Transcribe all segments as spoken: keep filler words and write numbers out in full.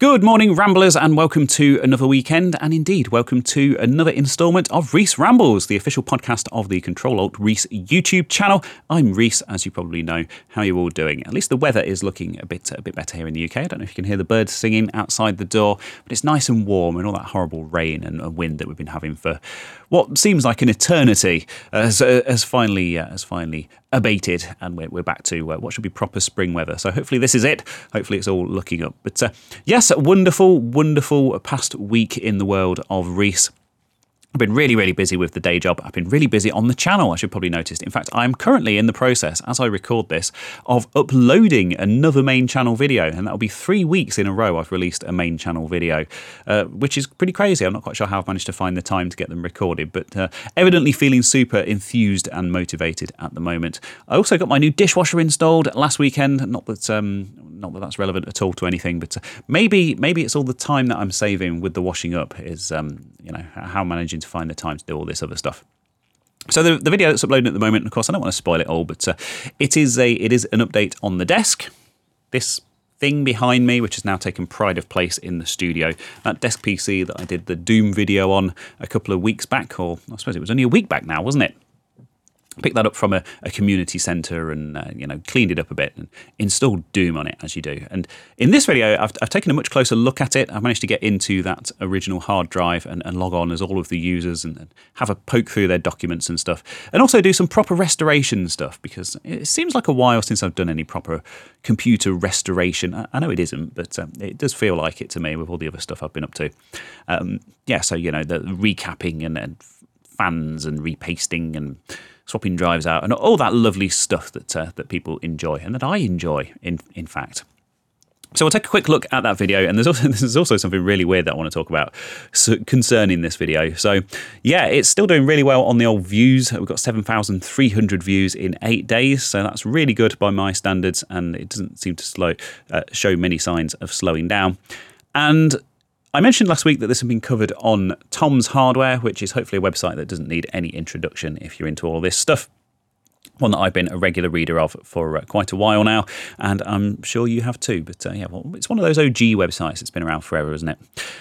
Good morning, Ramblers, and welcome to another weekend, and indeed, welcome to another instalment of Reese Rambles, the official podcast of the Control Alt Reese YouTube channel. I'm Reese, as you probably know. How are you all doing? At least the weather is looking a bit a bit better here in the U K. I don't know if you can hear the birds singing outside the door, but it's nice and warm, and all that horrible rain and wind that we've been having for what seems like an eternity has, uh, has finally uh, has finally abated, and we're, we're back to uh, what should be proper spring weather. So hopefully this is it. Hopefully it's all looking up. But uh, yes, a wonderful, wonderful past week in the world of Reese. I've been really, really busy with the day job. I've been really busy on the channel, I should probably notice. In fact, I'm currently in the process, as I record this, of uploading another main channel video. And that'll be three weeks in a row I've released a main channel video, uh, which is pretty crazy. I'm not quite sure how I've managed to find the time to get them recorded, but uh, evidently feeling super enthused and motivated at the moment. I also got my new dishwasher installed last weekend. Not that um, not that that's relevant at all to anything, but uh, maybe maybe it's all the time that I'm saving with the washing up is, um, you know, how I'm managing to find the time to do all this other stuff. So the, the video that's uploading at the moment, of course, I don't want to spoil it all, but uh, it is a it is an update on the desk. This thing behind me, which has now taken pride of place in the studio, that desk P C that I did the Doom video on a couple of weeks back, or I suppose it was only a week back now, wasn't it? Picked that up from a, a community centre and uh, you know cleaned it up a bit and installed Doom on it, as you do. And in this video, I've, I've taken a much closer look at it. I've managed to get into that original hard drive and, and log on as all of the users and, and have a poke through their documents and stuff, and also do some proper restoration stuff, because it seems like a while since I've done any proper computer restoration. I, I know it isn't, but um, it does feel like it to me with all the other stuff I've been up to. Um, yeah, so you know the recapping and, and fans and repasting and swapping drives out and all that lovely stuff that uh, that people enjoy and that I enjoy, in in fact. So we'll take a quick look at that video, and there's also there's also something really weird that I want to talk about so, concerning this video. So yeah, it's still doing really well on the old views. We've got seven thousand three hundred views in eight days, so that's really good by my standards, and it doesn't seem to slow uh, show many signs of slowing down. And I mentioned last week that this had been covered on Tom's Hardware, which is hopefully a website that doesn't need any introduction if you're into all this stuff. One that I've been a regular reader of for uh, quite a while now, and I'm sure you have too. But uh, yeah, well, it's one of those O G websites that's been around forever, isn't it?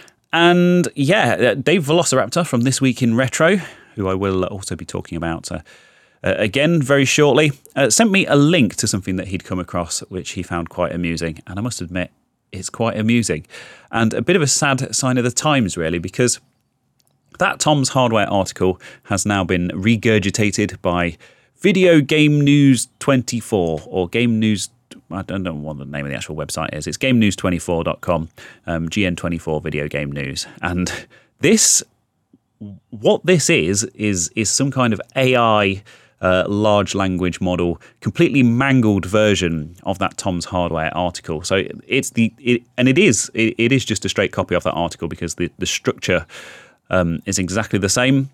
And yeah, Dave Velociraptor from This Week in Retro, who I will also be talking about uh, uh, again very shortly, uh, sent me a link to something that he'd come across, which he found quite amusing. And I must admit, it's quite amusing and a bit of a sad sign of the times, really, because that Tom's Hardware article has now been regurgitated by Video Game News twenty-four or Game News. I don't know what the name of the actual website is. It's game news twenty-four dot com, um, G N twenty-four Video Game News. And this, what this is, is is some kind of A I Uh, large language model, completely mangled version of that Tom's Hardware article. So it's the it, and it is it, it is just a straight copy of that article, because the the structure um, is exactly the same.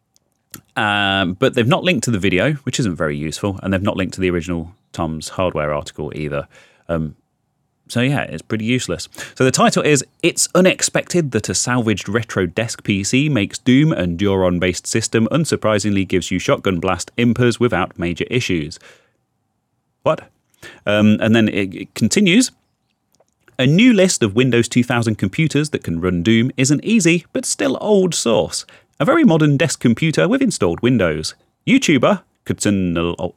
Um, but they've not linked to the video, which isn't very useful, and they've not linked to the original Tom's Hardware article either. Um, So yeah, it's pretty useless. So the title is, "It's unexpected that a salvaged retro desk P C makes Doom and Duron-based system unsurprisingly gives you shotgun blast impers without major issues." What? Um, and then it, it continues. "A new list of Windows two thousand computers that can run Doom is an easy but still old source. A very modern desk computer with installed Windows. YouTuber, Continual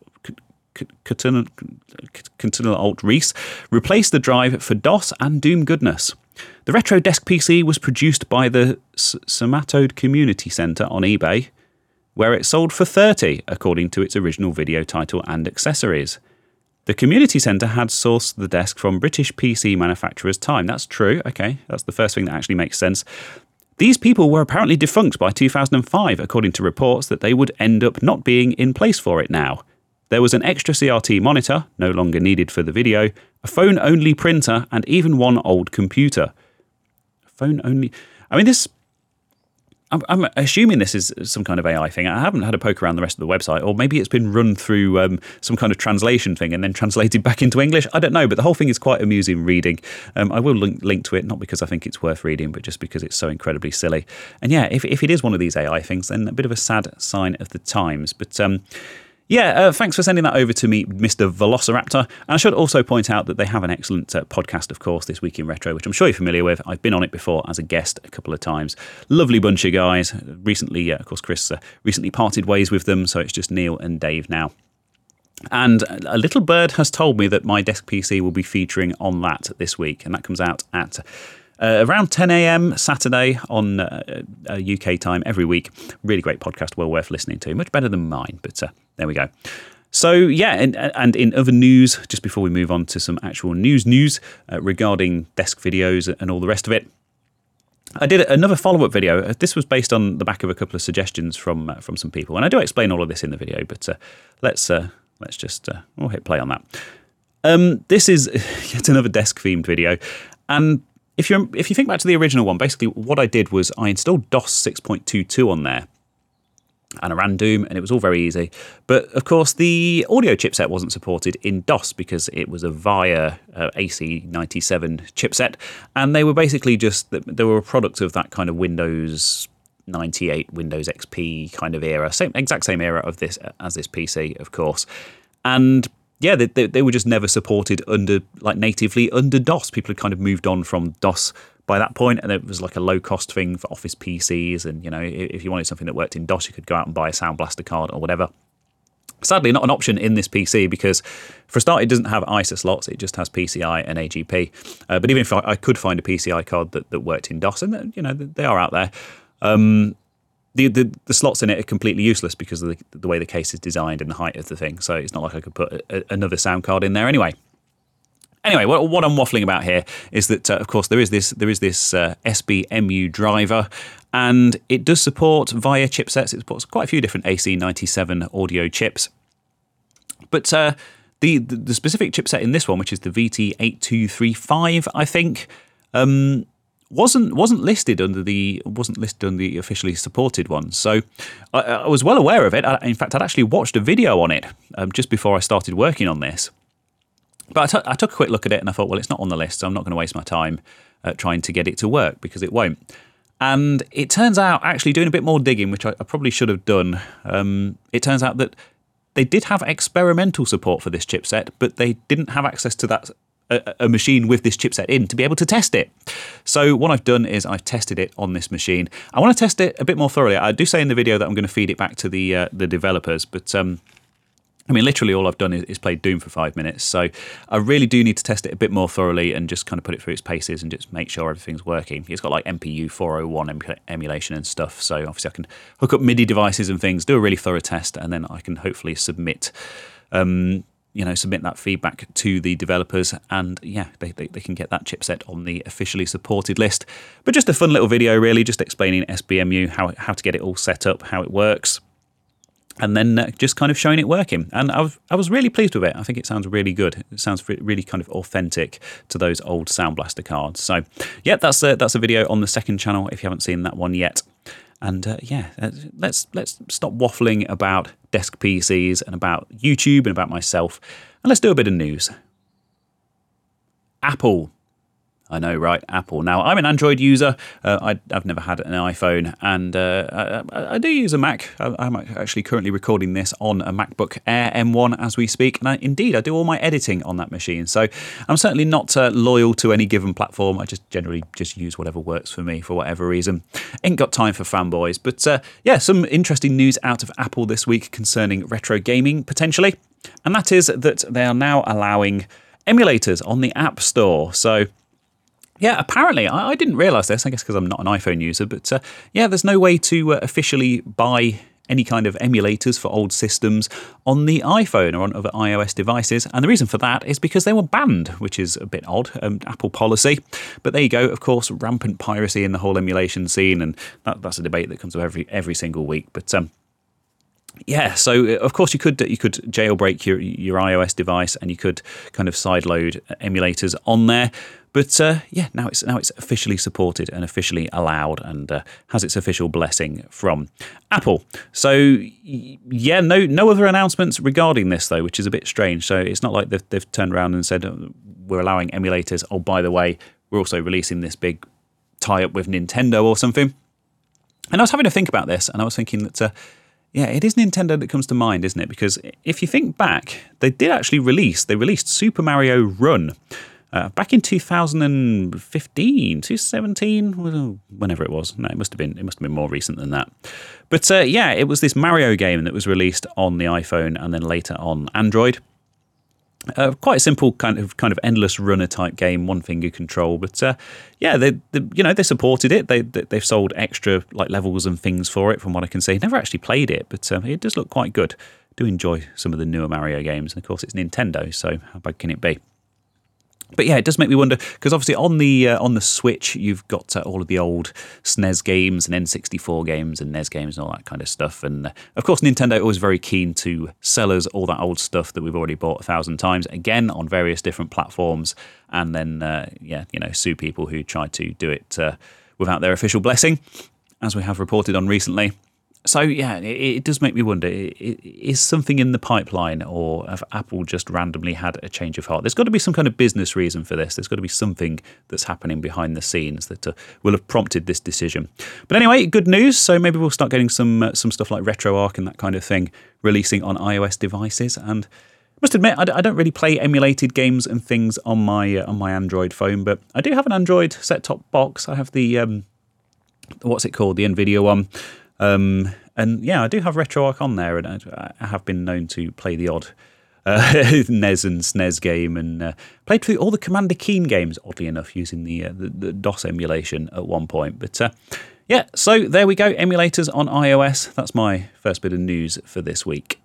Continual Alt Reese, replaced the drive for DOS and Doom goodness. The retro desk P C was produced by the Somatode Community Centre on eBay, where it sold for thirty, according to its original video title and accessories. The community centre had sourced the desk from British P C manufacturers Time." That's true. Okay, that's the first thing that actually makes sense. "These people were apparently defunct by two thousand five, according to reports that they would end up not being in place for it now. There was an extra C R T monitor, no longer needed for the video, a phone-only printer, and even one old computer." Phone-only... I mean, this... I'm, I'm assuming this is some kind of A I thing. I haven't had a poke around the rest of the website, or maybe it's been run through um, some kind of translation thing and then translated back into English. I don't know, but the whole thing is quite amusing reading. Um, I will link, link to it, not because I think it's worth reading, but just because it's so incredibly silly. And yeah, if, if it is one of these A I things, then a bit of a sad sign of the times. But... Um, Yeah, uh, thanks for sending that over to me, Mister Velociraptor. And I should also point out that they have an excellent uh, podcast, of course, This Week in Retro, which I'm sure you're familiar with. I've been on it before as a guest a couple of times. Lovely bunch of guys. Recently, uh, of course, Chris uh, recently parted ways with them, so it's just Neil and Dave now. And a little bird has told me that my desk P C will be featuring on that this week, and that comes out at Uh, around ten a.m. Saturday on uh, uh, U K time every week. Really great podcast, well worth listening to. Much better than mine, but uh, there we go. So, yeah, and, and in other news, just before we move on to some actual news news uh, regarding desk videos and all the rest of it, I did another follow-up video. This was based on the back of a couple of suggestions from uh, from some people, and I do explain all of this in the video, but uh, let's uh, let's just uh, we'll hit play on that. Um, this is yet another desk-themed video, and If you if you think back to the original one, basically what I did was I installed DOS six point two two on there, and I ran Doom, and it was all very easy. But of course, the audio chipset wasn't supported in DOS because it was a VIA uh, A C ninety-seven chipset, and they were basically just they were a product of that kind of Windows ninety-eight, Windows X P kind of era, same exact same era of this as this P C, of course, and yeah, they, they, they were just never supported under like natively under DOS. People had kind of moved on from DOS by that point, and it was like a low cost thing for Office P Cs. And you know, if you wanted something that worked in DOS, you could go out and buy a Sound Blaster card or whatever. Sadly, not an option in this P C because, for a start, it doesn't have I S A slots. It just has P C I and A G P. Uh, but even if I, I could find a P C I card that, that worked in DOS, and you know they are out there. Um, The, the the slots in it are completely useless because of the, the way the case is designed and the height of the thing. So it's not like I could put a, another sound card in there anyway. Anyway, what, what I'm waffling about here is that, uh, of course, there is this there is this uh, S B M U driver, and it does support VIA chipsets. It supports quite a few different A C ninety-seven audio chips. But uh, the, the the specific chipset in this one, which is the V T eight two three five, I think. Um, wasn't wasn't listed under the wasn't listed on the officially supported one, so I, I was well aware of it. I, in fact, I'd actually watched a video on it um, just before I started working on this. But I, t- I took a quick look at it and I thought, well, it's not on the list, so I'm not going to waste my time uh, trying to get it to work because it won't. And it turns out, actually doing a bit more digging, which I, I probably should have done, um, it turns out that they did have experimental support for this chipset, but they didn't have access to that A, a machine with this chipset in to be able to test it. So what I've done is I've tested it on this machine. I want to test it a bit more thoroughly. I do say in the video that I'm going to feed it back to the uh, the developers, but um, I mean, literally all I've done is, is played Doom for five minutes. So I really do need to test it a bit more thoroughly and just kind of put it through its paces and just make sure everything's working. It's got like M P U four oh one em- emulation and stuff. So obviously I can hook up MIDI devices and things, do a really thorough test, and then I can hopefully submit um, you know, submit that feedback to the developers, and yeah, they, they, they can get that chipset on the officially supported list. But just a fun little video, really, just explaining S B M U, how how to get it all set up, how it works, and then uh, just kind of showing it working. And I was I was really pleased with it. I think it sounds really good. It sounds really kind of authentic to those old Sound Blaster cards. So yeah, that's a, that's a video on the second channel if you haven't seen that one yet. And uh, yeah, uh, let's let's stop waffling about desk P Cs and about YouTube and about myself, and let's do a bit of news. Apple. I know, right? Apple. Now, I'm an Android user. Uh, I, I've never had an iPhone, and uh, I, I do use a Mac. I, I'm actually currently recording this on a MacBook Air M one as we speak, and I, indeed, I do all my editing on that machine. So I'm certainly not uh, loyal to any given platform. I just generally just use whatever works for me for whatever reason. Ain't got time for fanboys. But uh, yeah, some interesting news out of Apple this week concerning retro gaming, potentially. And that is that they are now allowing emulators on the App Store. So yeah, apparently, I, I didn't realise this, I guess because I'm not an iPhone user, but uh, yeah, there's no way to uh, officially buy any kind of emulators for old systems on the iPhone or on other iOS devices. And the reason for that is because they were banned, which is a bit odd, um, Apple policy. But there you go, of course, rampant piracy in the whole emulation scene, and that, that's a debate that comes up every every single week. But um, yeah, so of course you could you could jailbreak your your iOS device and you could kind of sideload emulators on there. But uh, yeah, now it's now it's officially supported and officially allowed, and uh, has its official blessing from Apple. So yeah, no no other announcements regarding this though, which is a bit strange. So it's not like they've, they've turned around and said oh, we're allowing emulators. Oh, by the way, we're also releasing this big tie-up with Nintendo or something. And I was having to think about this, and I was thinking that uh, Yeah, it is Nintendo that comes to mind, isn't it? Because if you think back, they did actually release, they released Super Mario Run uh, back in two thousand fifteen, two thousand seventeen, whenever it was. No, it must have been, it must have been more recent than that. But uh, yeah, it was this Mario game that was released on the iPhone and then later on Android. Uh, quite a simple kind of kind of endless runner type game, one finger control. But uh, yeah, they, they you know they supported it. They, they they've sold extra like levels and things for it, from what I can see. Never actually played it, but uh, it does look quite good. Do enjoy some of the newer Mario games, and of course it's Nintendo, so how bad can it be? But yeah, it does make me wonder, because obviously on the uh, on the Switch, you've got uh, all of the old S N E S games and N sixty-four games and N E S games and all that kind of stuff. And uh, of course, Nintendo always very keen to sell us all that old stuff that we've already bought a thousand times, again, on various different platforms, and then, uh, yeah, you know, sue people who try to do it uh, without their official blessing, as we have reported on recently. So yeah, it, it does make me wonder, is something in the pipeline, or have Apple just randomly had a change of heart? There's got to be some kind of business reason for this. There's got to be something that's happening behind the scenes that uh, will have prompted this decision. But anyway, good news. So maybe we'll start getting some uh, some stuff like RetroArch and that kind of thing releasing on iOS devices. And I must admit, I, I don't really play emulated games and things on my uh, on my Android phone, but I do have an Android set-top box. I have the um, what's it called, the NVIDIA one. Um, and yeah, I do have RetroArch on there, and I, I have been known to play the odd uh, N E S and S N E S game, and uh, played through all the Commander Keen games, oddly enough, using the, uh, the, the DOS emulation at one point. But uh, yeah, so there we go, emulators on iOS. That's my first bit of news for this week.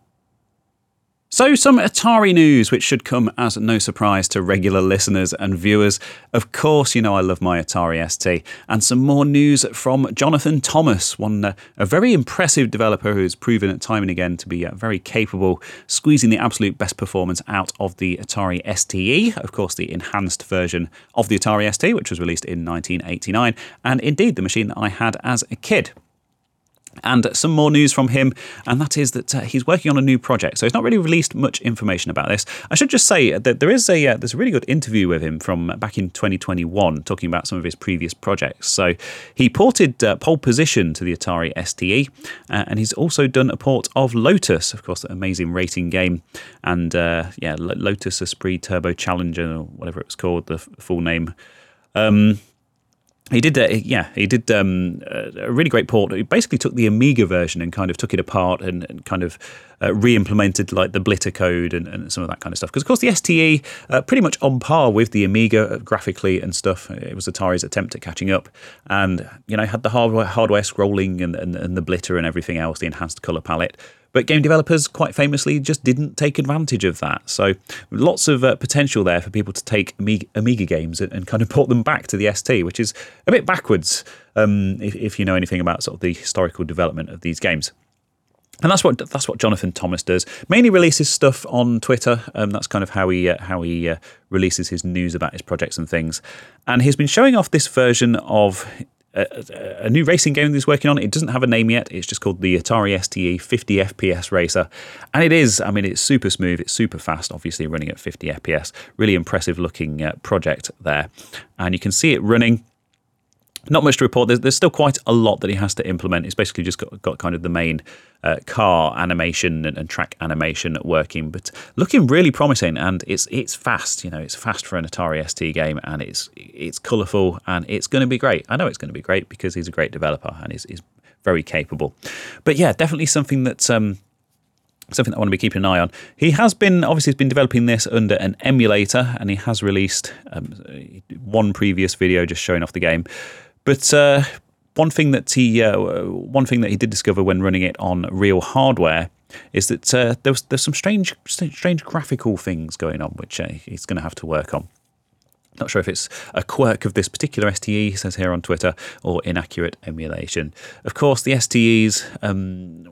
So some Atari news, which should come as no surprise to regular listeners and viewers. Of course, you know I love my Atari S T. And some more news from Jonathan Thomas, one uh, a very impressive developer who's proven at time and again to be uh, very capable, squeezing the absolute best performance out of the Atari S T E, of course the enhanced version of the Atari S T, which was released in nineteen eighty-nine, and indeed the machine that I had as a kid. And some more news from him, and that is that uh, he's working on a new project. So he's not really released much information about this. I should just say that there is a uh, there's a really good interview with him from back in twenty twenty-one, talking about some of his previous projects. So he ported uh, Pole Position to the Atari S T E, uh, and he's also done a port of Lotus, of course, the amazing racing game, and uh, yeah, Lotus Esprit Turbo Challenger, or whatever it was called, the f- full name. Um, He did, uh, yeah, he did um, a really great port. He basically took the Amiga version and kind of took it apart and, and kind of uh, re-implemented like the Blitter code and, and some of that kind of stuff. Because of course the S T E, uh, pretty much on par with the Amiga graphically and stuff. It was Atari's attempt at catching up, and you know had the hardware hardware scrolling and, and, and the Blitter and everything else, the enhanced color palette. But game developers, quite famously, just didn't take advantage of that. So lots of uh, potential there for people to take Amiga, Amiga games and, and kind of port them back to the S T, which is a bit backwards um, if, if you know anything about sort of the historical development of these games. And that's what that's what Jonathan Thomas does. Mainly releases stuff on Twitter. Um, that's kind of how he uh, how he uh, releases his news about his projects and things. And he's been showing off this version of A, a new racing game that he's working on. It doesn't have a name yet. It's just called the Atari S T E fifty F P S Racer. And it is, I mean, it's super smooth. It's super fast, obviously running at fifty F P S. Really impressive looking uh, project there. And you can see it running. Not much to report. There's, there's still quite a lot that he has to implement. It's basically just got, got kind of the main uh, car animation and, and track animation working, but looking really promising. And it's it's fast. You know, it's fast for an Atari S T game, and it's it's colourful, and it's going to be great. I know it's going to be great because he's a great developer and he's, he's very capable. But yeah, definitely something that. Um, Something that I want to be keeping an eye on. He has been, obviously, he's been developing this under an emulator, and he has released um, one previous video just showing off the game. But uh, one thing that he, uh, one thing that he did discover when running it on real hardware is that uh, there was there's some strange, strange graphical things going on, which uh, he's going to have to work on. Not sure if it's a quirk of this particular S T E, he says here on Twitter, or inaccurate emulation. Of course, the S T Es. Um,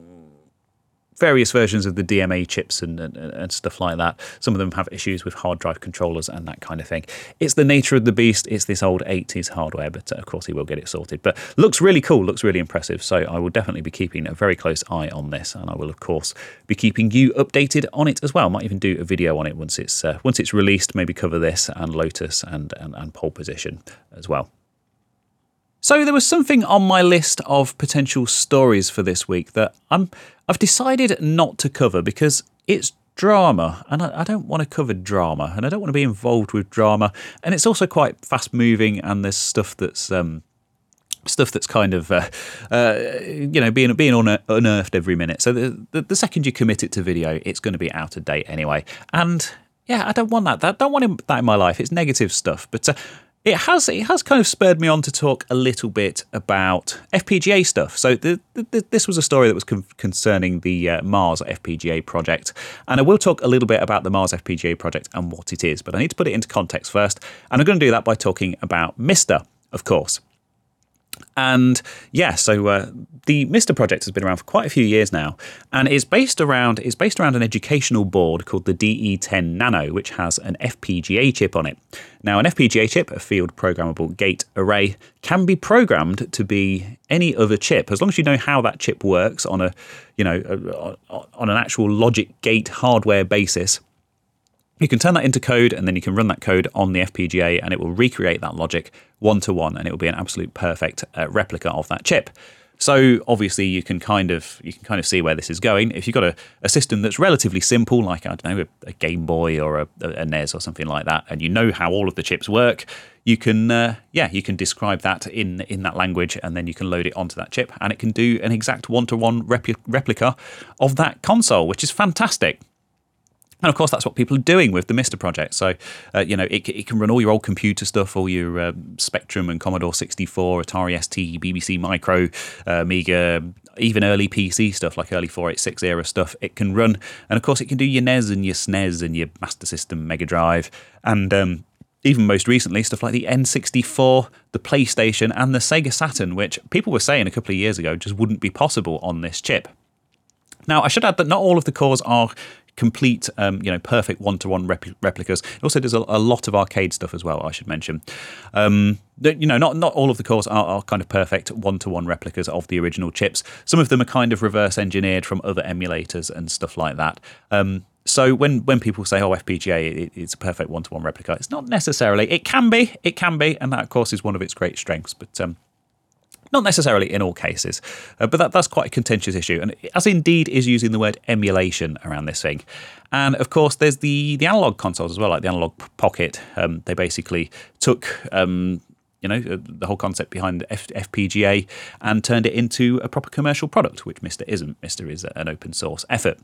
Various versions of the D M A chips and, and, and stuff like that. Some of them have issues with hard drive controllers and that kind of thing. It's the nature of the beast. It's this old eighties hardware, but uh, of course he will get it sorted. But looks really cool, looks really impressive. So I will definitely be keeping a very close eye on this, and I will of course be keeping you updated on it as well. Might even do a video on it once it's uh, once it's released. Maybe cover this and Lotus and and, and Pole Position as well. So there was something on my list of potential stories for this week that I'm, I've decided not to cover because it's drama, and I, I don't want to cover drama, and I don't want to be involved with drama, and it's also quite fast-moving, and there's stuff that's um, stuff that's kind of uh, uh, you know being being unearthed every minute. So the, the the second you commit it to video, it's going to be out of date anyway, and yeah, I don't want that. I don't want that in my life. It's negative stuff, but. Uh, It has it has kind of spurred me on to talk a little bit about F P G A stuff. So the, the, this was a story that was con- concerning the uh, Mars F P G A project. And I will talk a little bit about the Mars F P G A project and what it is, but I need to put it into context first. And I'm going to do that by talking about MiSTer, of course. And yeah, so uh, the MiSTer project has been around for quite a few years now, and it's based around it's based around an educational board called the D E ten Nano, which has an F P G A chip on it. Now, an F P G A chip, a field programmable gate array, can be programmed to be any other chip as long as you know how that chip works on a, you know, a, on an actual logic gate hardware basis. You can turn that into code, and then you can run that code on the F P G A, and it will recreate that logic one-to-one, and it will be an absolute perfect uh, replica of that chip. So obviously you can kind of you can kind of see where this is going. If you've got a, a system that's relatively simple, like, I don't know, a, a Game Boy or a, a N E S or something like that, and you know how all of the chips work, you can uh, yeah you can describe that in in that language, and then you can load it onto that chip, and it can do an exact one-to-one repli- replica of that console, which is fantastic. And of course, that's what people are doing with the MiSTer project. So, uh, you know, it, it can run all your old computer stuff, all your uh, Spectrum and Commodore sixty-four, Atari S T, B B C Micro, uh, Amiga, even early P C stuff like early four eighty-six era stuff. It can run. And of course, it can do your N E S and your S N E S and your Master System Mega Drive. And um, even most recently, stuff like the N sixty-four, the PlayStation, and the Sega Saturn, which people were saying a couple of years ago just wouldn't be possible on this chip. Now, I should add that not all of the cores are complete, um, you know, perfect one-to-one repl- replicas. It also does a, a lot of arcade stuff as well, I should mention. Um, you know, not not all of the cores are, are kind of perfect one-to-one replicas of the original chips. Some of them are kind of reverse engineered from other emulators and stuff like that. Um, so when when people say, oh, F P G A, it, it's a perfect one-to-one replica, it's not necessarily. It can be, it can be, and that, of course, is one of its great strengths. But um, not necessarily in all cases, uh, but that, that's quite a contentious issue, and as indeed is using the word emulation around this thing. And of course, there's the the analog consoles as well, like the Analog Pocket. Um, they basically took um, you know the whole concept behind F- FPGA and turned it into a proper commercial product, which MiSTer isn't. MiSTer is an open source effort.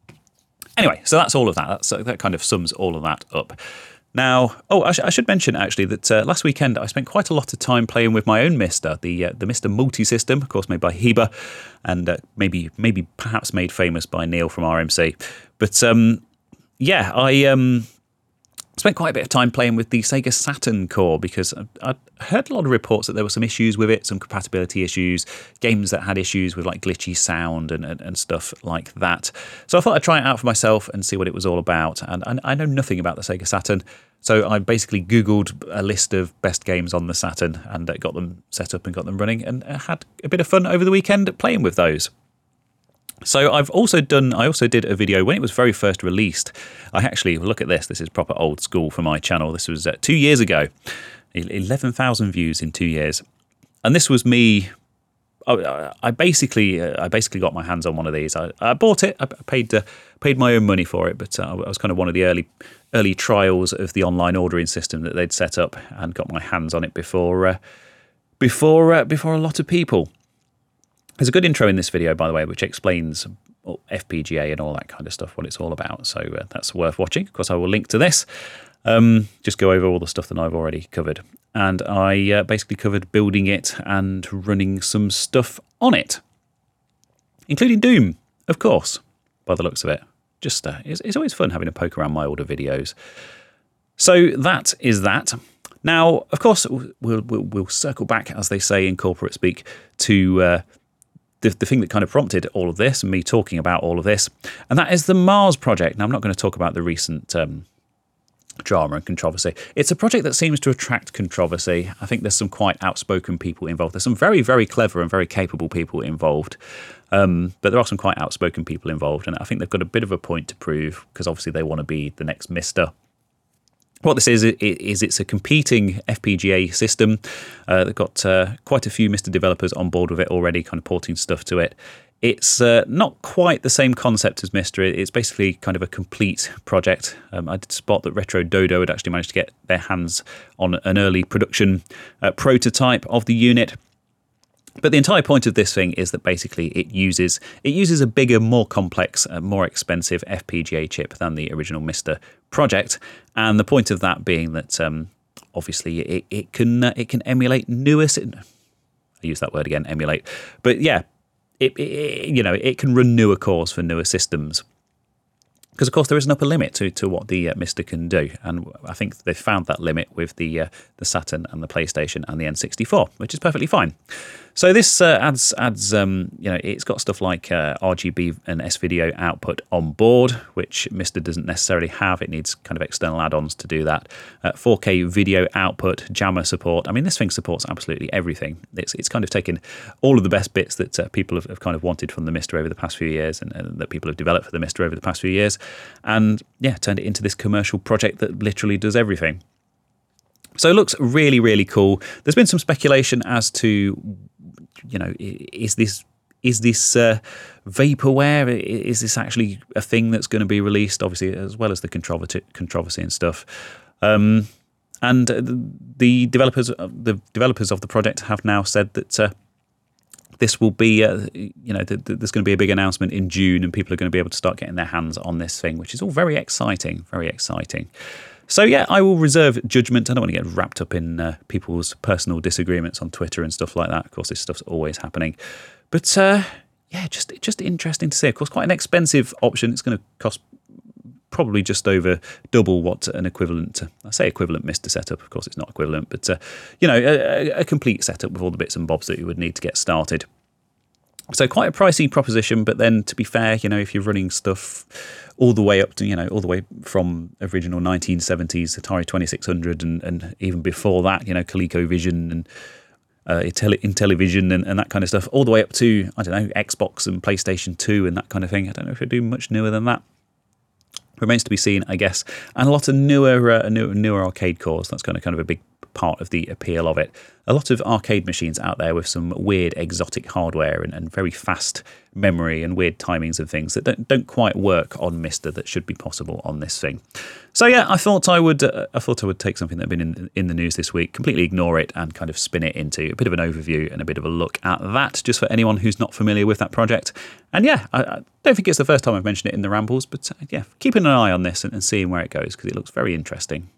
Anyway, so that's all of that. That's, that kind of sums all of that up. Now, oh, I, sh- I should mention actually that uh, last weekend I spent quite a lot of time playing with my own MiSTer, the uh, the MiSTer Multi-System, of course made by Heba, and uh, maybe maybe perhaps made famous by Neil from R M C. But um, yeah, I um, spent quite a bit of time playing with the Sega Saturn core because I, I heard a lot of reports that there were some issues with it, some compatibility issues, games that had issues with like glitchy sound and, and, and stuff like that. So I thought I'd try it out for myself and see what it was all about. And I, I know nothing about the Sega Saturn, so I basically Googled a list of best games on the Saturn and uh, got them set up and got them running, and uh, had a bit of fun over the weekend playing with those. So I've also done, I also did a video when it was very first released. I actually, look at this, this is proper old school for my channel. This was uh, two years ago, eleven thousand views in two years. And this was me, I, I basically uh, I basically got my hands on one of these. I, I bought it, I paid uh, paid my own money for it, but uh, I was kind of one of the early early trials of the online ordering system that they'd set up, and got my hands on it before, uh, before, uh, before a lot of people. There's a good intro in this video, by the way, which explains F P G A and all that kind of stuff, what it's all about. So uh, that's worth watching. Of course, I will link to this. Um, just go over all the stuff that I've already covered. And I uh, basically covered building it and running some stuff on it, including Doom, of course, by the looks of it. Just uh, it's, it's always fun having a poke around my older videos. So that is that. Now, of course, we'll, we'll, we'll circle back, as they say in corporate speak, to... Uh, The, the thing that kind of prompted all of this and me talking about all of this, and that is the Mars project. Now, I'm not going to talk about the recent um, drama and controversy. It's a project that seems to attract controversy. I think there's some quite outspoken people involved. There's some very, very clever and very capable people involved, um, but there are some quite outspoken people involved, and I think they've got a bit of a point to prove, because obviously they want to be the next MiSTer. What this is, is it's a competing F P G A system. Uh, they've got uh, quite a few Mister developers on board with it already, kind of porting stuff to it. It's uh, not quite the same concept as Mister. It's basically kind of a complete project. Um, I did spot that Retro Dodo had actually managed to get their hands on an early production uh, prototype of the unit. But the entire point of this thing is that basically it uses it uses a bigger, more complex, uh, more expensive F P G A chip than the original Mister project, and the point of that being that um, obviously it, it can uh, it can emulate newer. I use that word again, emulate. But yeah, it, it you know it can run newer cores for newer systems. Because, of course, there is an upper limit to, to what the uh, Mister can do. And I think they've found that limit with the uh, the Saturn and the PlayStation and the N sixty-four, which is perfectly fine. So this uh, adds, adds um, you know, it's got stuff like uh, R G B and S-Video output on board, which Mister doesn't necessarily have. It needs kind of external add-ons to do that. Uh, four K video output, jammer support. I mean, this thing supports absolutely everything. It's it's kind of taken all of the best bits that uh, people have, have kind of wanted from the Mister over the past few years and, and that people have developed for the Mister over the past few years. And yeah, turned it into this commercial project that literally does everything. So it looks really, really cool. There's been some speculation as to, you know, is this is this uh, vaporware? Is this actually a thing that's going to be released? Obviously, as well as the controversy, controversy and stuff. Um, and the developers, the developers of the project have now said that. Uh, This will be, uh, you know, th- th- there's going to be a big announcement in June and people are going to be able to start getting their hands on this thing, which is all very exciting, very exciting. So, yeah, I will reserve judgment. I don't want to get wrapped up in uh, people's personal disagreements on Twitter and stuff like that. Of course, this stuff's always happening. But, uh, yeah, just just interesting to see. Of course, quite an expensive option. It's going to cost probably just over double what an equivalent, I say equivalent Mister setup, of course it's not equivalent, but, uh, you know, a, a complete setup with all the bits and bobs that you would need to get started. So quite a pricey proposition, but then to be fair, you know, if you're running stuff all the way up to, you know, all the way from original nineteen seventies Atari twenty-six hundred and, and even before that, you know, ColecoVision and uh, Intelli- Intellivision and, and that kind of stuff, all the way up to, I don't know, Xbox and PlayStation two and that kind of thing. I don't know if it'd do much newer than that. Remains to be seen, I guess, and a lot of newer, uh, newer, newer arcade cores. That's kind of kind of a big part of the appeal of it. A lot of arcade machines out there with some weird, exotic hardware and, and very fast memory and weird timings of things that don't don't quite work on Mister that should be possible on this thing. So yeah, I thought I would, uh, I thought I would take something that had been in, in the news this week, completely ignore it, and kind of spin it into a bit of an overview and a bit of a look at that, just for anyone who's not familiar with that project. And yeah, I, I don't think it's the first time I've mentioned it in the rambles, but uh, yeah, keeping an eye on this and, and seeing where it goes because it looks very interesting.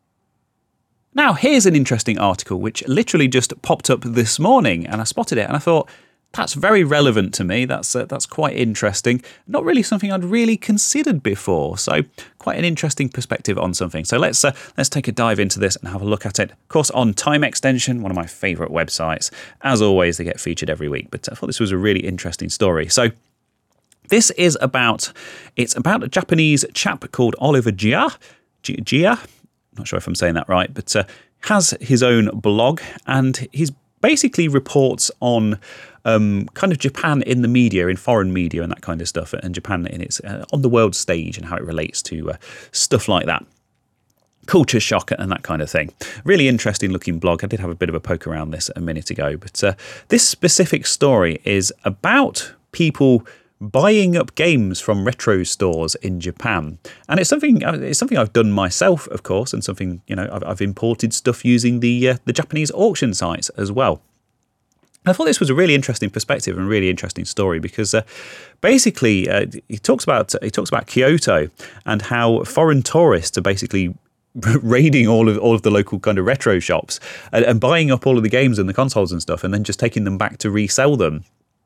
Now, here's an interesting article which literally just popped up this morning, and I spotted it and I thought, that's very relevant to me. That's uh, that's quite interesting. Not really something I'd really considered before. So quite an interesting perspective on something. So let's uh, let's take a dive into this and have a look at it. Of course, on Time Extension, one of my favourite websites. As always, they get featured every week. But I thought this was a really interesting story. So this is about it's about a Japanese chap called Oliver Gia. Gia. Not sure if I'm saying that right, but uh, has his own blog, and he's basically reports on um, kind of Japan in the media, in foreign media and that kind of stuff, and Japan in its uh, on the world stage and how it relates to uh, stuff like that. Culture shock and that kind of thing. Really interesting looking blog. I did have a bit of a poke around this a minute ago, but uh, this specific story is about people buying up games from retro stores in Japan, and it's something it's something I've done myself, of course, and something you know I've, I've imported stuff using the uh, the Japanese auction sites as well. And I thought this was a really interesting perspective and really interesting story because uh, basically uh, he talks about he talks about Kyoto and how foreign tourists are basically raiding all of all of the local kind of retro shops and, and buying up all of the games and the consoles and stuff, and then just taking them back to resell them.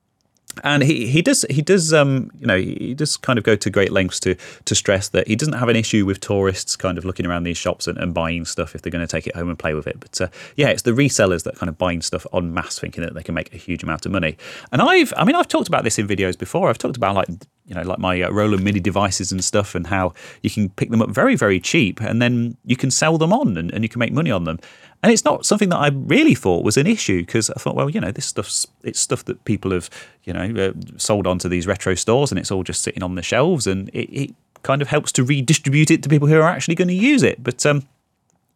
And he, he does he does um you know he does kind of go to great lengths to to stress that he doesn't have an issue with tourists kind of looking around these shops and, and buying stuff if they're going to take it home and play with it. But uh, yeah, it's the resellers that kind of buying stuff en masse, thinking that they can make a huge amount of money. And I've I mean I've talked about this in videos before. I've talked about like you know like my uh, Roland MIDI devices and stuff, and how you can pick them up very very cheap, and then you can sell them on and, and you can make money on them. And it's not something that I really thought was an issue, because I thought, well, you know, this stuff's it's stuff that people have, you know, uh, sold onto these retro stores, and it's all just sitting on the shelves, and it, it kind of helps to redistribute it to people who are actually going to use it. But um,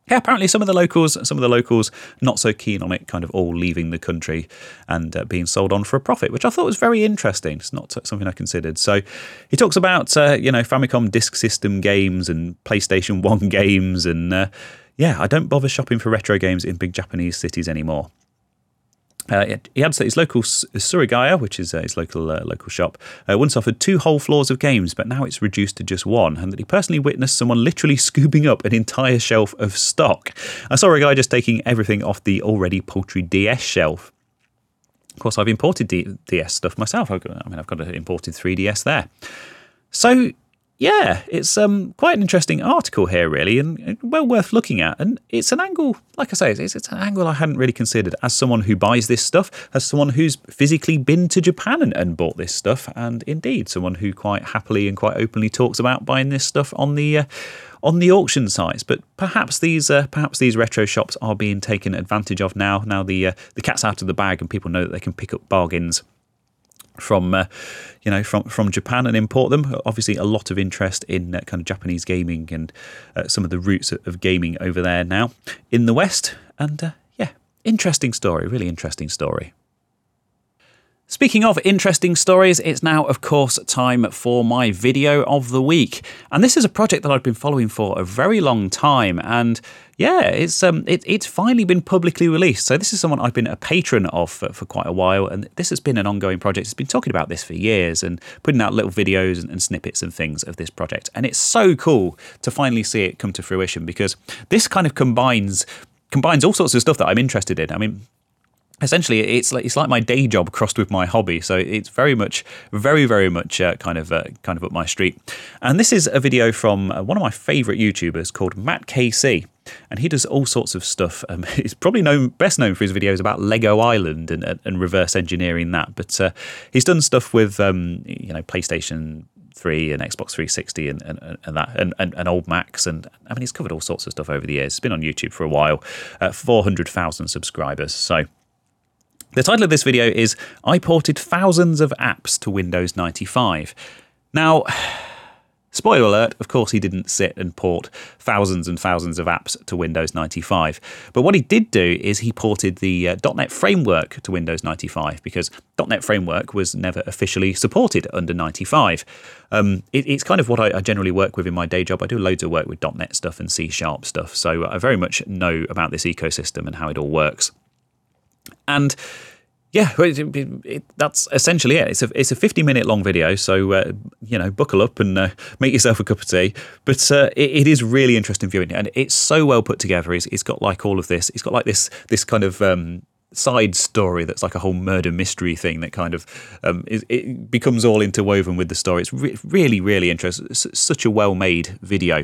yeah, apparently some of the locals, some of the locals not so keen on it, kind of all leaving the country and uh, being sold on for a profit, which I thought was very interesting. It's not something I considered. So he talks about, uh, you know, Famicom Disk System games and PlayStation one games. And uh, yeah, I don't bother shopping for retro games in big Japanese cities anymore. Uh, he adds that his local Surigaya, which is uh, his local uh, local shop, uh, once offered two whole floors of games, but now it's reduced to just one, and that he personally witnessed someone literally scooping up an entire shelf of stock. I saw a guy just taking everything off the already paltry D S shelf. Of course, I've imported D- DS stuff myself. I've got, I mean, I've got an imported three D S there. So, yeah, it's um, quite an interesting article here, really, and well worth looking at. And it's an angle, like I say, it's, it's an angle I hadn't really considered as someone who buys this stuff, as someone who's physically been to Japan and, and bought this stuff, and indeed someone who quite happily and quite openly talks about buying this stuff on the uh, on the auction sites. But perhaps these uh, perhaps these retro shops are being taken advantage of now. Now the uh, the cat's out of the bag, and people know that they can pick up bargains from uh, you know from from Japan and import them. Obviously a lot of interest in uh, kind of Japanese gaming and uh, some of the roots of gaming over there now in the West. And uh, yeah, interesting story, really interesting story. Speaking of interesting stories, it's now, of course, time for my video of the week. And this is a project that I've been following for a very long time. And yeah, it's um, it, it's finally been publicly released. So this is someone I've been a patron of for, for quite a while. And this has been an ongoing project. It's been talking about this for years and putting out little videos and, and snippets and things of this project. And it's so cool to finally see it come to fruition, because this kind of combines combines all sorts of stuff that I'm interested in. I mean, essentially, it's like it's like my day job crossed with my hobby, so it's very much, very, very much uh, kind of uh, kind of up my street. And this is a video from uh, one of my favourite YouTubers called Matt K C, and he does all sorts of stuff. Um, he's probably known best known for his videos about Lego Island and, and, and reverse engineering that, but uh, he's done stuff with um, you know PlayStation three and Xbox three sixty and, and, and that and, and, and old Macs, and I mean he's covered all sorts of stuff over the years. He's been on YouTube for a while, uh, four hundred thousand subscribers. So the title of this video is I ported thousands of apps to Windows ninety-five. Now, spoiler alert, of course he didn't sit and port thousands and thousands of apps to Windows ninety-five. But what he did do is he ported the uh, .NET Framework to Windows ninety-five, because .NET Framework was never officially supported under ninety-five. Um, it, it's kind of what I, I generally work with in my day job. I do loads of work with .NET stuff and C Sharp stuff, so I very much know about this ecosystem and how it all works. And yeah, it, it, it, that's essentially it. It's a it's a fifty minute long video, so uh, you know, buckle up and uh, make yourself a cup of tea. But uh, it, it is really interesting viewing, and it's so well put together. It's, it's got like all of this. It's got like this this kind of um, side story that's like a whole murder mystery thing that kind of um, it, it becomes all interwoven with the story. It's re- really really interesting. It's such a well made video.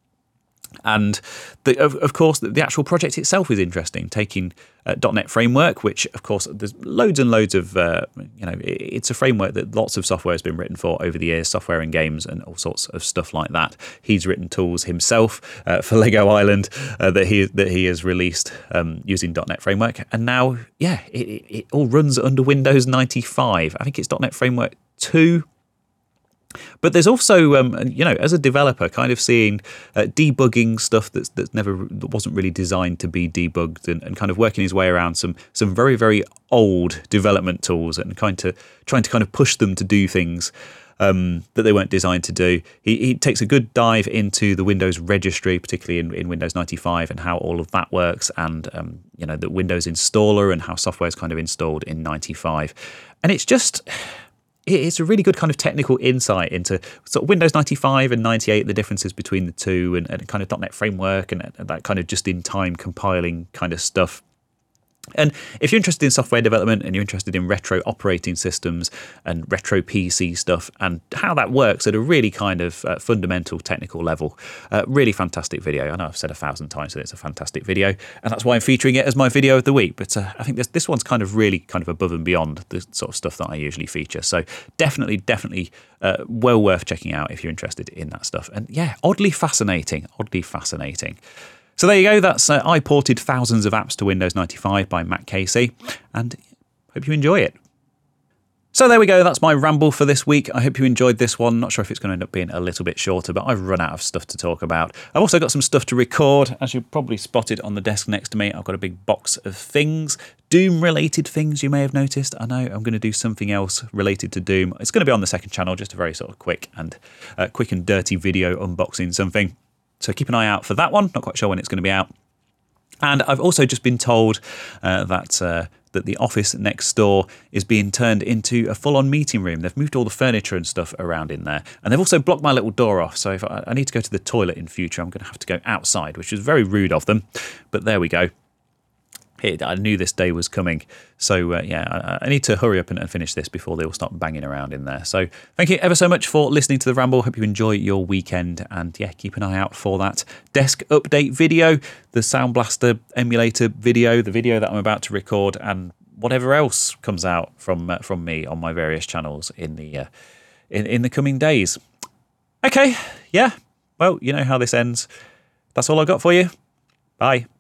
And the, of, of course, the actual project itself is interesting. Taking uh, .NET Framework, which of course there's loads and loads of, uh, you know, it's a framework that lots of software has been written for over the years, software and games and all sorts of stuff like that. He's written tools himself uh, for Lego Island uh, that he that he has released um, using .NET Framework, and now, yeah, it, it all runs under Windows ninety-five. I think it's .NET Framework two. But there's also, um, you know, as a developer, kind of seeing uh, debugging stuff that's that's never that wasn't really designed to be debugged, and, and kind of working his way around some some very very old development tools and kind to trying to kind of push them to do things um, that they weren't designed to do. He, he takes a good dive into the Windows registry, particularly in, in Windows ninety-five, and how all of that works, and um, you know, the Windows installer and how software is kind of installed in ninety-five, and it's just. It's a really good kind of technical insight into sort of Windows ninety-five and ninety-eight, the differences between the two, and, and kind of .NET Framework and, and that kind of just-in-time compiling kind of stuff. And if you're interested in software development and you're interested in retro operating systems and retro P C stuff and how that works at a really kind of uh, fundamental technical level, uh, really fantastic video. I know I've said a thousand times that it's a fantastic video, and that's why I'm featuring it as my video of the week. But uh, I think this this one's kind of really kind of above and beyond the sort of stuff that I usually feature. So definitely, definitely uh, well worth checking out if you're interested in that stuff. And yeah, oddly fascinating, oddly fascinating. So there you go, that's uh, I ported thousands of apps to Windows ninety-five by Matt Casey, and hope you enjoy it. So there we go, that's my ramble for this week. I hope you enjoyed this one. Not sure if it's going to end up being a little bit shorter, but I've run out of stuff to talk about. I've also got some stuff to record. As you probably spotted on the desk next to me, I've got a big box of things. Doom-related things, you may have noticed. I know I'm going to do something else related to Doom. It's going to be on the second channel, just a very sort of quick and uh, quick and dirty video unboxing something. So keep an eye out for that one. Not quite sure when it's going to be out. And I've also just been told uh, that... Uh, that the office next door is being turned into a full-on meeting room. They've moved all the furniture and stuff around in there. And they've also blocked my little door off. So if I, I need to go to the toilet in future, I'm going to have to go outside, which is very rude of them. But there we go. It, I knew this day was coming. So uh, yeah, I, I need to hurry up and, and finish this before they all start banging around in there. So thank you ever so much for listening to The Ramble. Hope you enjoy your weekend. And yeah, keep an eye out for that desk update video, the Sound Blaster emulator video, the video that I'm about to record, and whatever else comes out from uh, from me on my various channels in the uh, in, in the coming days. Okay, yeah. Well, you know how this ends. That's all I got for you. Bye.